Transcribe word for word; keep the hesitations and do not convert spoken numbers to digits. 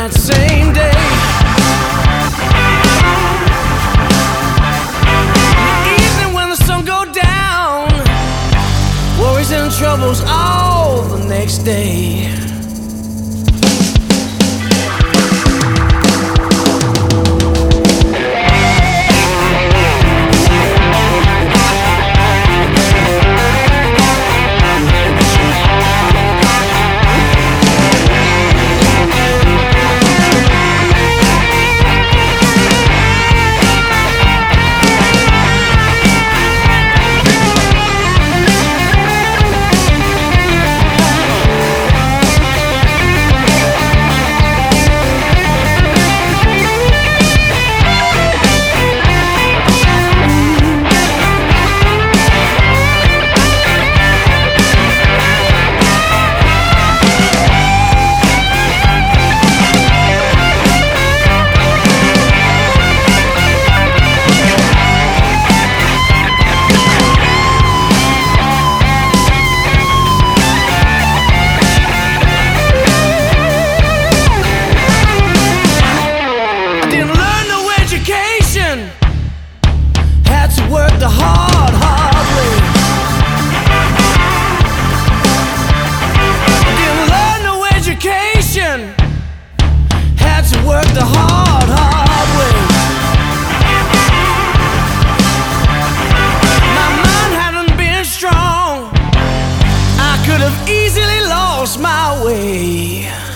that same day. Evening when the sun go down, worries and troubles all the next day. Had to work the hard, hard way. Didn't learn no education. Had to work the hard, hard way. My mind hadn't been strong. I could have easily lost my way.